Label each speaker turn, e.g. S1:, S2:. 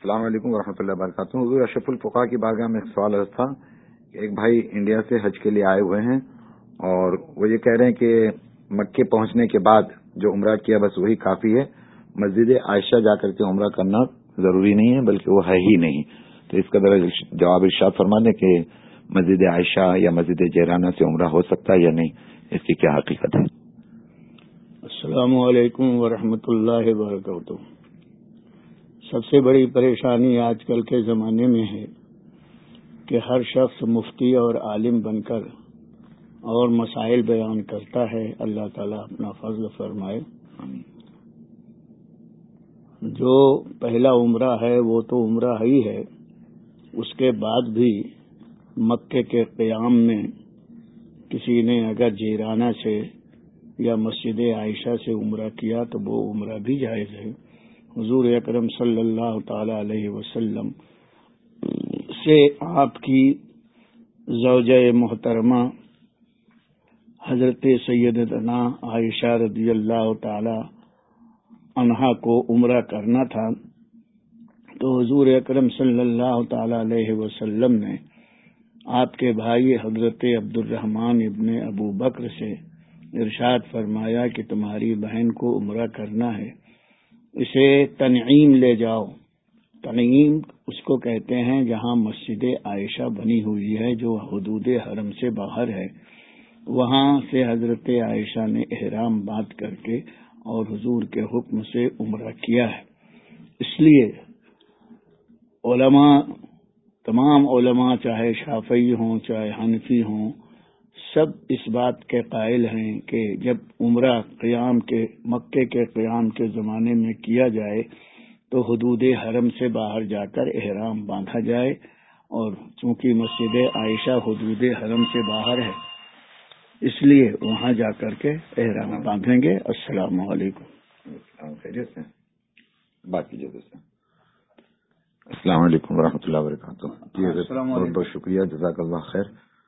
S1: السلام علیکم ورحمۃ اللہ وبرکاتہ. حضور اشرف الفقراء کی بارگاہ میں ایک سوال تھا کہ ایک بھائی انڈیا سے حج کے لیے آئے ہوئے ہیں اور وہ یہ کہہ رہے ہیں کہ مکے پہنچنے کے بعد جو عمرہ کیا بس وہی کافی ہے, مسجد عائشہ جا کر کے عمرہ کرنا ضروری نہیں ہے بلکہ وہ ہے ہی نہیں. تو اس کا ذرا جواب ارشاد فرما دیں کہ مسجد عائشہ یا مسجد جیرانہ سے عمرہ ہو سکتا ہے یا نہیں, اس کی کیا حقیقت ہے؟
S2: السلام علیکم ورحمۃ اللہ وبرکاتہ. سب سے بڑی پریشانی آج کل کے زمانے میں ہے کہ ہر شخص مفتی اور عالم بن کر اور مسائل بیان کرتا ہے. اللہ تعالیٰ اپنا فضل فرمائے. جو پہلا عمرہ ہے وہ تو عمرہ ہی ہے, اس کے بعد بھی مکے کے قیام میں کسی نے اگر جیرانہ سے یا مسجد عائشہ سے عمرہ کیا تو وہ عمرہ بھی جائز ہے. حضور اکرم صلی اللہ تعالی علیہ وسلم سے آپ کی زوجہ محترمہ حضرت سیدنا عائشہ رضی اللہ تعالی عنہا کو عمرہ کرنا تھا, تو حضور اکرم صلی اللہ تعالی علیہ وسلم نے آپ کے بھائی حضرت عبد الرحمن ابن ابو بکر سے ارشاد فرمایا کہ تمہاری بہن کو عمرہ کرنا ہے, اسے تنعیم لے جاؤ. تنعیم اس کو کہتے ہیں جہاں مسجد عائشہ بنی ہوئی ہے جو حدود حرم سے باہر ہے. وہاں سے حضرت عائشہ نے احرام باندھ کر کے اور حضور کے حکم سے عمرہ کیا ہے. اس لیے علماء, تمام علماء چاہے شافعی ہوں چاہے حنفی ہوں, سب اس بات کے قائل ہیں کہ جب عمرہ قیام کے مکے کے قیام کے زمانے میں کیا جائے تو حدود حرم سے باہر جا کر احرام باندھا جائے, اور چونکہ مسجد عائشہ حدود حرم سے باہر ہے اس لیے وہاں جا کر کے احرام باندھیں گے. السلام علیکم.
S1: خیریت سے بات کیجیے دوستوں. السلام علیکم ورحمۃ اللہ وبرکاتہ. بہت بہت شکریہ, جزاک اللہ خیر.